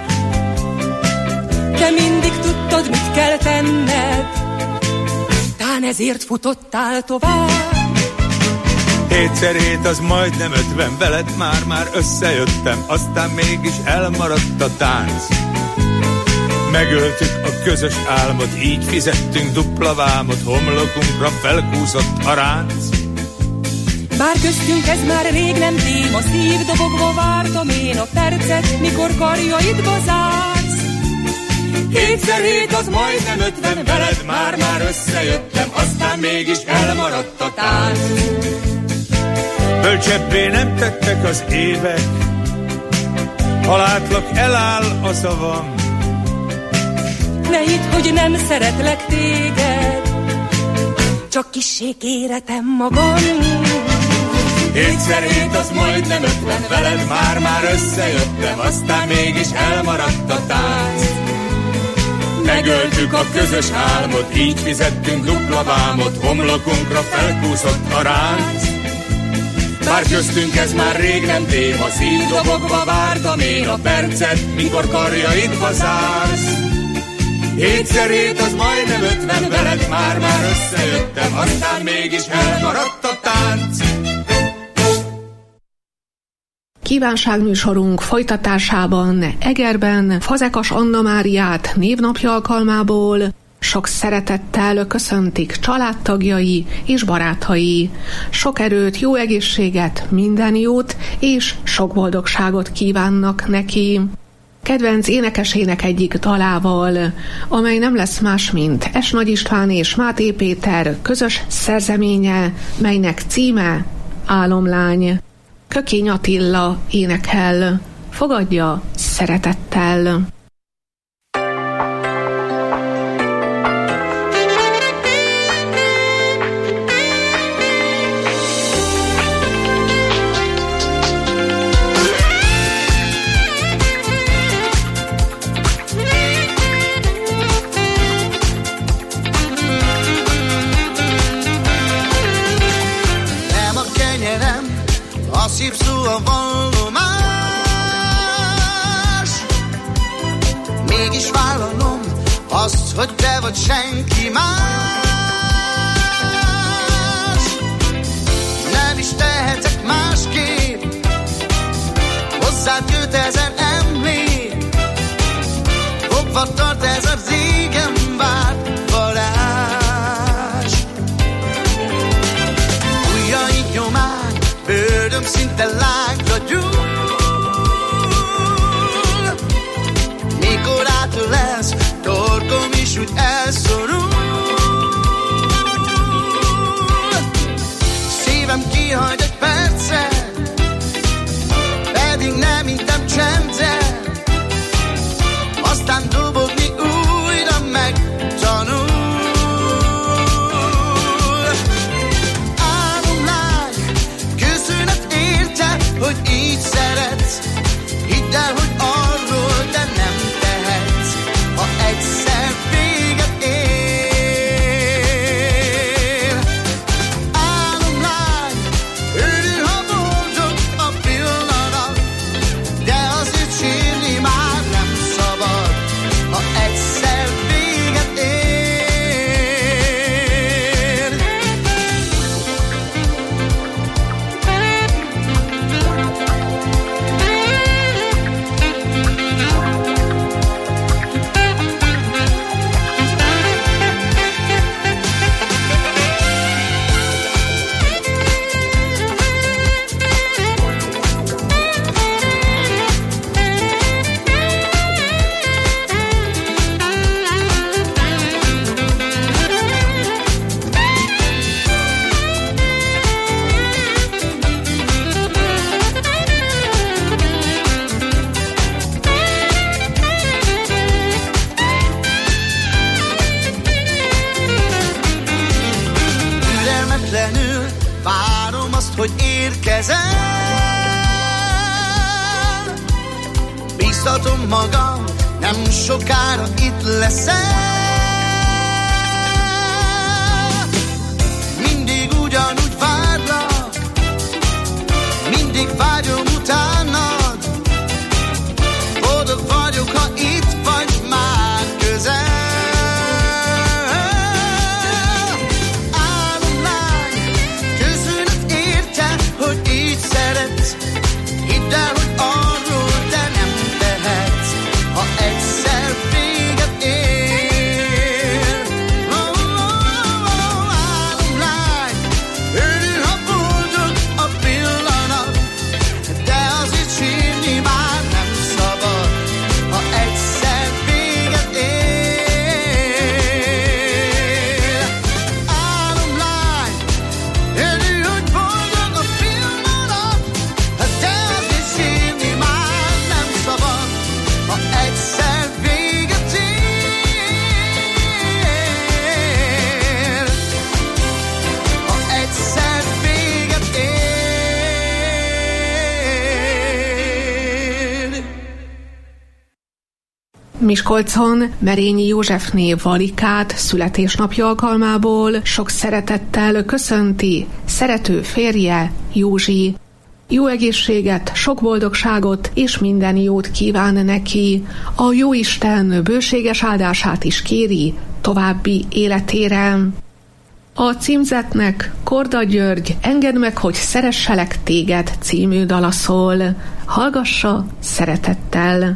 Speaker 19: Te mindig tudtad, mit kell tenned, tán ezért futottál tovább.
Speaker 18: 7x7 az majdnem 50, veled már összejöttem, aztán mégis elmaradt a tánc. Megöltük a közös álmot, így fizettünk dupla vámot, homlokunkra felkúszott a ránc.
Speaker 19: Bár köztünk ez már rég nem téma, szívdobogva vártam én a percet, mikor karjaidba zársz. 7x7 az majdnem 50, veled már összejöttem, aztán mégis elmaradt a tánc.
Speaker 18: Bölcsebbé nem tettek az évek, ha látlak, eláll a szavam.
Speaker 19: Ne hidd, hogy nem szeretlek téged, csak kissé kéretem magam.
Speaker 18: 7x7 az majdnem 50, veled már összejöttem, aztán mégis elmaradt a tánc. Megöltük a közös álmot, így fizettünk dupla vámot, homlokunkra felkúszott a ránc. Bár köztünk ez már rég nem téma, szívdobogva vártam én a percet, mikor karjaidba zársz. 7x7 az majdnem 50, veled már összejöttem, aztán mégis elmaradt a tánc.
Speaker 15: Kívánságműsorunk folytatásában Egerben Fazekas Anna Máriát névnapja alkalmából sok szeretettel köszöntik családtagjai és barátai. Sok erőt, jó egészséget, minden jót és sok boldogságot kívánnak neki. Kedvenc énekesének egyik dalával, amely nem lesz más, mint S. Nagy István és Máté Péter közös szerzeménye, melynek címe Álomlány. Kökény Attila énekel, fogadja szeretettel.
Speaker 20: Szívszó a vallomás, mégis vállalom azt, hogy te vagy senki más. Nem is tehetek másképp, hozzád jött ezer emlék, fogva tart ez a régen várt varázs. Ujjaid nyomán bőröm szinte lágra gyúl, mikor átölelsz, torkom is úgy elszorul. Szívem kihagy egy percet, pedig nem hittem csendet, aztán dobogni újra megtanul. Hogy így szeretsz, hidd el, hogy arról te nem tehetsz, ha egyszer véget ér. Álomlány, örül, ha boldog a pillanat, de azért sírni már nem szabad, ha egyszer véget ér. Várom azt, hogy érkezel, bíztatom magam, nem sokára itt leszel. Mindig ugyanúgy várlak, mindig vágyom utánad, boldog vagyok, ha itt vagy már közel. Hogy így szeretsz, hidd el, hogy arról te nem tehetsz, ha egyszer véget ér. Álomlány, örül, ha boldog a pillanat, de azért sírni már nem szabad, ha egyszer véget ér. Álomlány, örül, hogy boldog a pillanat, de azért sírni már nem szabad, ha egyszer véget ér. Ha egyszer véget ér.
Speaker 15: Miskolcon Merényi Józsefné Valikát születésnapja alkalmából sok szeretettel köszönti szerető férje, Józsi. Jó egészséget, sok boldogságot és minden jót kíván neki. A Jóisten bőséges áldását is kéri további életére. A címzetnek Korda György Engedd meg, hogy szeresselek téged című dala szól. Hallgassa szeretettel!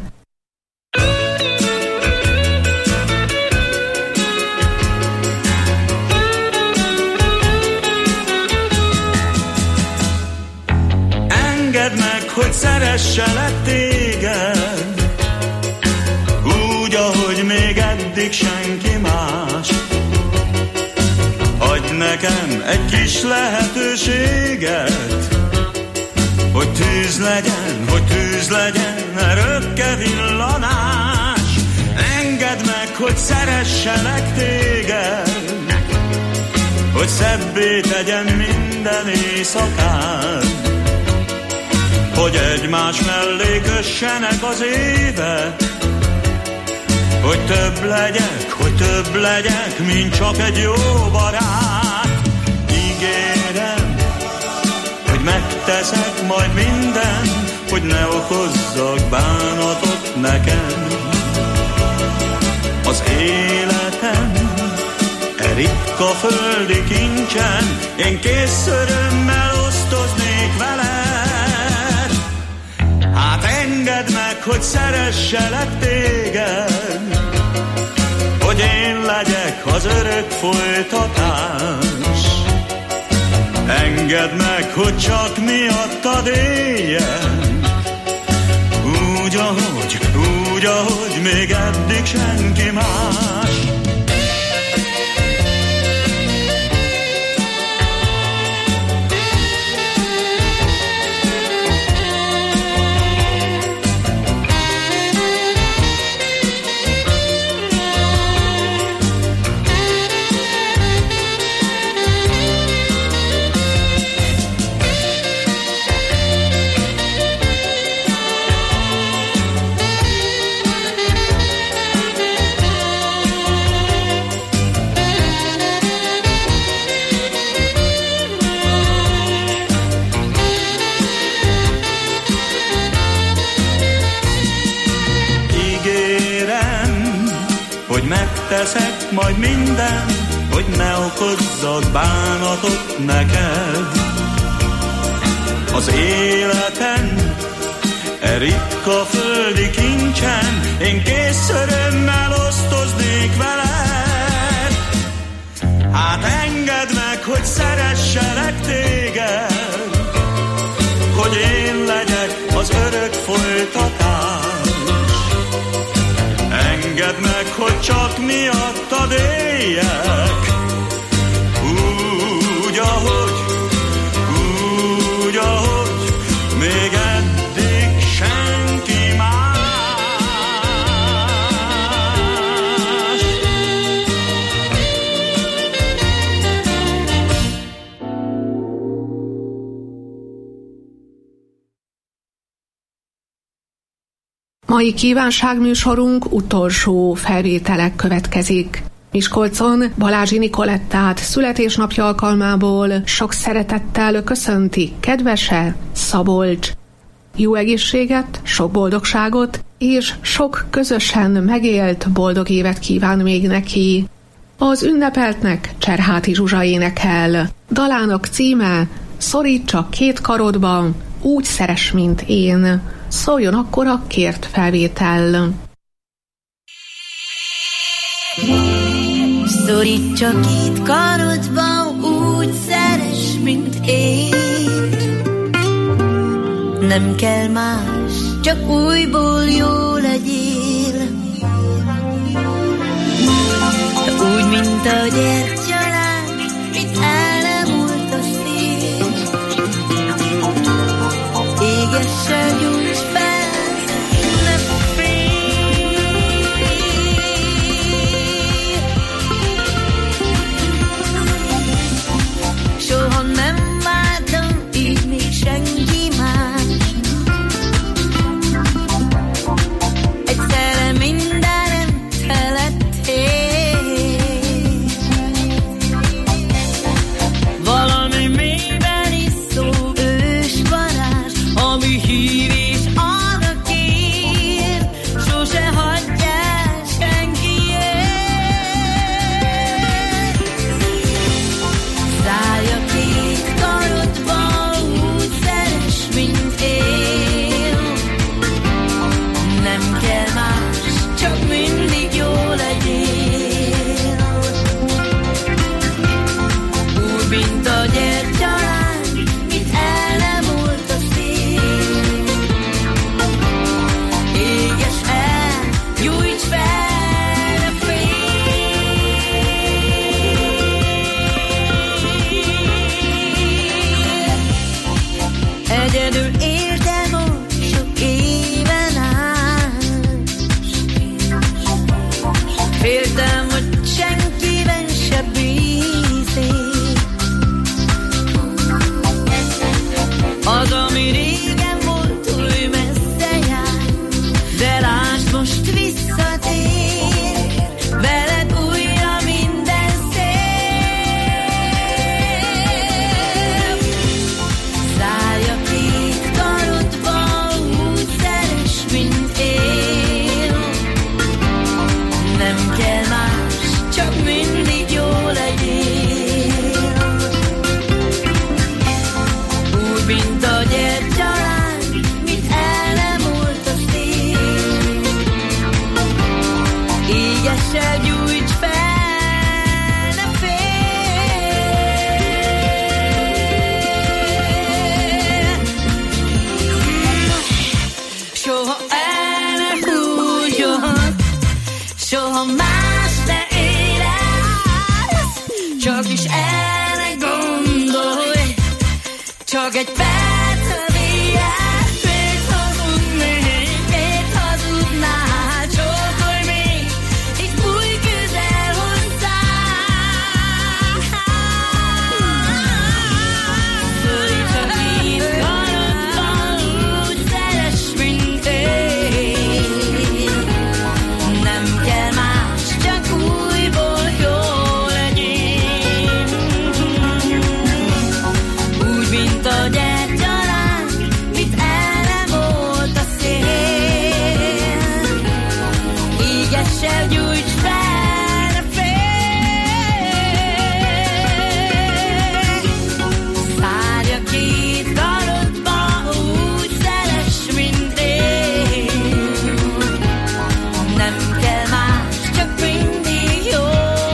Speaker 13: Engedd meg, hogy szeresselek téged, úgy, ahogy még eddig senki más. Adj nekem egy kis lehetőséget, hogy tűz legyen, örökké villanás. Engedd meg, hogy szeresselek téged, hogy szebbé tegyen minden éjszakát, hogy egymás mellé kössenek az évek, hogy több legyek, mint csak egy jó barát. Ígérem, hogy megteszek majd mindent, hogy ne okozzak bánatot nekem. Az életem ritka földi kincsen, én kész örömmel osztoznék veled. Hát engedd meg, hogy szeresselek téged, hogy én legyek az örök folytatás. Engedd meg, hogy csak miattad éljen, úgy, ahogy még eddig senki más. Teszek majd minden, hogy ne okozzak bánatot neked. Az életen, ritka földi kincsen, én kész örömmel osztoznék veled. Hát engedd meg, hogy szeresselek téged, hogy én legyek az örök folytatás. Engedd meg, hogy csak miattad éljek, úgy, ahogy még eddig senki más.
Speaker 15: Mai kívánságműsorunk utolsó felvételek következik. Miskolcon Balázsi Nikolettát születésnapja alkalmából sok szeretettel köszönti kedvese, Szabolcs. Jó egészséget, sok boldogságot és sok közösen megélt boldog évet kíván még neki. Az ünnepeltnek Cserháti Zsuzsa énekel. Dalának címe Szoríts csak két karodba, úgy szeress, mint én. Szóljon akkor a kért felvétel.
Speaker 21: Szoríts csak két karodba, úgy szeress, mint én. Nem kell más, csak újból jó legyél. Úgy, mint a gyertyaláng, mint el nem múlt a szél. Égessel gyújts fel, nem fél. Soha nem vártam így még senki más. Egyszerre mindenem telettél. gyújts fel a fény. Egyedül éltem ott sok éven át, féltem, hogy senkiben se bízik. Az, ami régen volt, oly messze jár, de lásd, most visszatér, veled újra minden szép. Zárj a két karodba, úgy szeress, mint én. Nem kell más, csak mindig jó legyél. Úgy, mint a gyertyaláng, mit el nem múlt a szél. Égessel gyújts fel, ne félj. Soha el ne húgyjon, soha más ne érez, csak is erre gondolj, csak egy percre vigyázz. Miért hazudnék, miért hazudnál, csókolj még itt új közel hozzám. Szólíts a két karodban, úgy szeress, mint én. Nem kell más, csak újból jó legyél. Úgy, mint a gyertyaláng, mit el nem volt a szél. Égessel gyújts fel a fény. Szárj a két karodba, úgy szeress, mint én. Nem kell más, csak mindig jó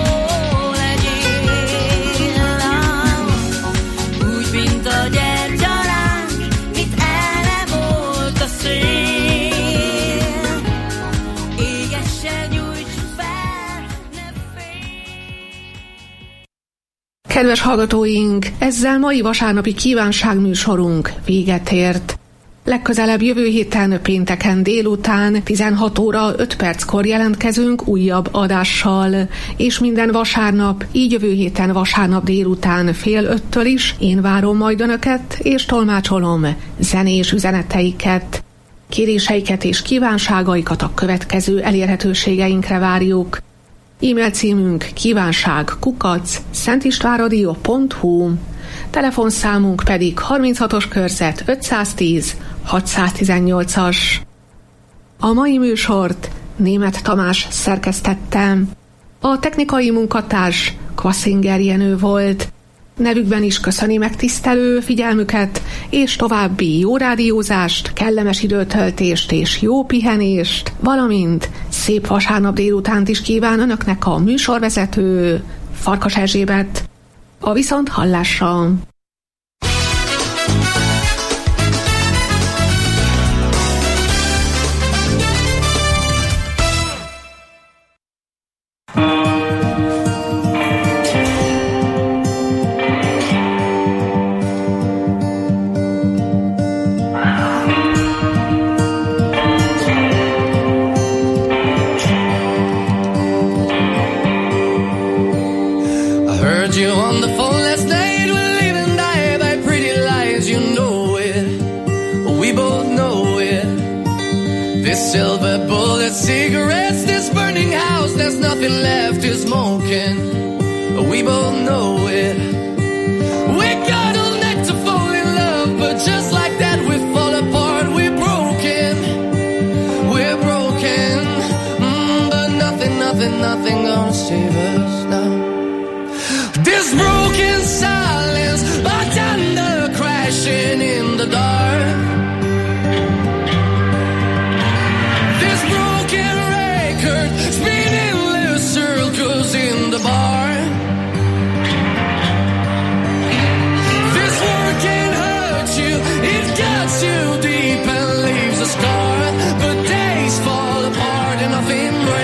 Speaker 21: legyél. Úgy, mint a gyertyaláng, mit el nem volt a szél. Égessel gyújts fel, ne
Speaker 15: Kedves hallgatóink, ezzel mai vasárnapi kívánságműsorunk véget ért. Legközelebb jövő héten pénteken délután 16 óra 5 perckor jelentkezünk újabb adással, és minden vasárnap, így jövő héten vasárnap délután 4:30 is én várom majd önöket, és tolmácsolom zenés üzeneteiket. Kéréseiket és kívánságaikat a következő elérhetőségeinkre várjuk. E-mail címünk kívánság@szentistvánradio.hu, telefonszámunk pedig 36-os körzet 510 618-as. A mai műsort Németh Tamás szerkesztette. A technikai munkatárs Kvaszinger Jenő volt. Nevükben is köszöni megtisztelő figyelmüket, és további jó rádiózást, kellemes időtöltést és jó pihenést, valamint szép vasárnap délutánt is kíván önöknek a műsorvezető Farkas Erzsébet. A viszonthallásra!
Speaker 13: Silver bullet cigarettes, this burning house, there's nothing left to smoking. We both know it. We got all night to fall in love, but just like that we fall apart. We're broken, but nothing gonna save us now. This broken silence, a thunder crashing in the dark. Spinning little circles in the bar. This war can't hurt you, it cuts you deep and leaves a scar. But days fall apart and nothing breaks.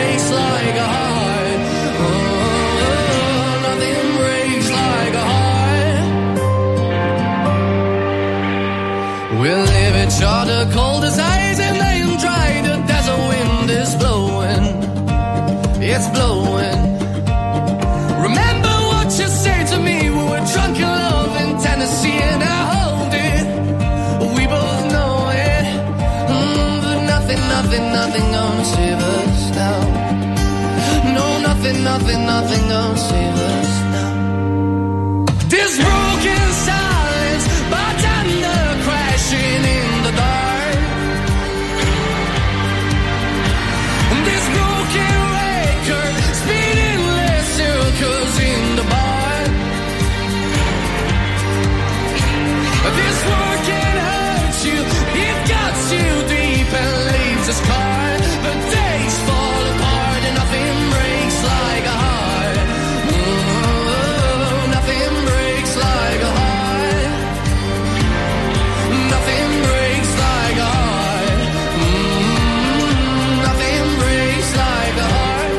Speaker 13: gets blowing. Remember what you said to me, we were drunk in love in Tennessee, and I hold it, we both know it. But nothing, nothing, nothing gonna save us now. No, nothing, nothing, nothing gonna save us now. This broken silence, bartender crashing in the dark. This broken record spinning less circles in the bar. This word can hurt you, it cuts you deep and leaves a scar. But days fall apart and nothing breaks like a heart. Oh, nothing breaks like a heart. Nothing breaks like a heart. Nothing breaks like a heart.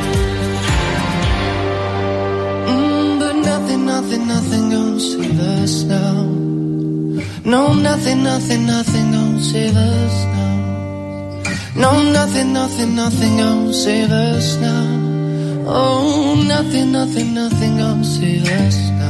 Speaker 13: But nothing, nothing, nothing gonna save us now. No, nothing, nothing, nothing gonna save us now. No, nothing, nothing, nothing gonna save us now. Oh, nothing, nothing, nothing gonna save us now.